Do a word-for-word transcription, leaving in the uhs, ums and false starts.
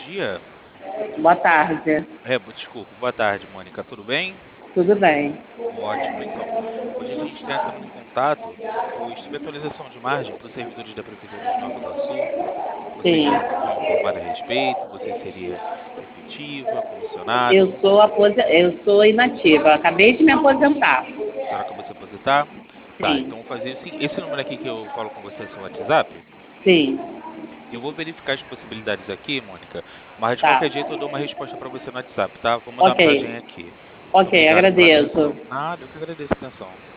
dia. Boa tarde. É, bo- desculpa, boa tarde, Mônica. Tudo bem? Tudo bem? Ótimo, então. Hoje a gente está entrando em contato, pois sobre a atualização de margem para os servidores da Prefeitura de Nova Iguaçu. Você Sim. já foi informada a respeito? Você seria efetiva, Eu comissionado? sou apose... eu sou inativa. Acabei de me aposentar. A senhora acabou de se aposentar? Tá, Sim. então vou fazer assim. Esse número aqui que eu falo com você é seu WhatsApp? Sim. Eu vou verificar as possibilidades aqui, Mônica, mas de Tá. qualquer jeito eu dou uma resposta para você no WhatsApp, tá? Vou mandar uma Ok. mensagem aqui. Muito Ok, obrigado pela agradeço. atenção. Nada, eu que agradeço a atenção.